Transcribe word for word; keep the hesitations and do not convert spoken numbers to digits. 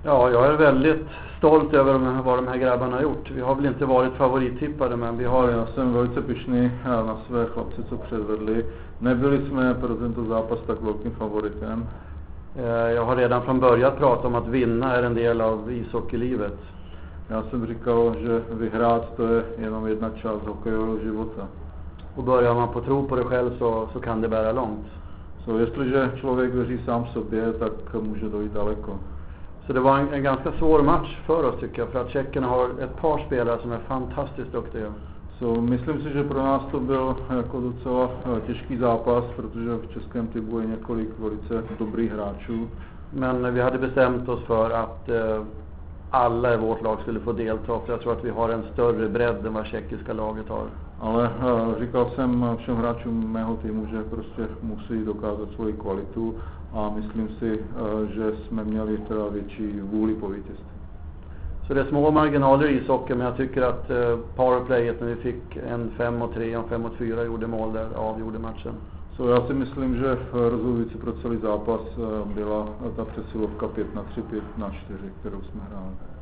Ja, jag är väldigt stolt över vad de här grabbarna har gjort. Vi har väl inte varit favorittippade, men vi har... Já jsem velice pyšný na své chlapci, co předvedli. Nebyli jsme pro tento zápas tak velkým favoritem. Jag har redan från början pratat om att vinna är en del av ishockeylivet. Já jsem říkal, že vyhrát to je jenom jedna část hokejového života. Och börjar man på tro på det själv så, så kan det bära långt. Så jestliže člověk věří sám sobě, tak může dojít daleko. Så det var en, en ganska svår match för oss, tycker jag, för att Tjeckerna har ett par spelare som är fantastiskt duktiga. So, myslím si, že pro nás to byl jako docela těžký zápas, protože v českém týmu je několik velice dobrých hráčů. Men vi hade bestämt oss för att eh, alla i vårt lag skulle få delta, för jag tror att vi har en större bredd än vad tjeckiska laget har. Ale uh, říkal jsem všem hráčům mého týmu, že prostě musí dokázat svoji kvalitu a myslím si, uh, že jsme měli teda větší vůli po vítězství. Så det är små marginaler i ishockey, men jag tycker att eh, powerplayet, när vi fick en fem mot tre, en fem mot fyra, gjorde mål där, avgjorde matchen. So, já si myslím, že rozhodující pro celý zápas byla ta přesilovka pět na tři, pět na čtyři, kterou jsme hráli.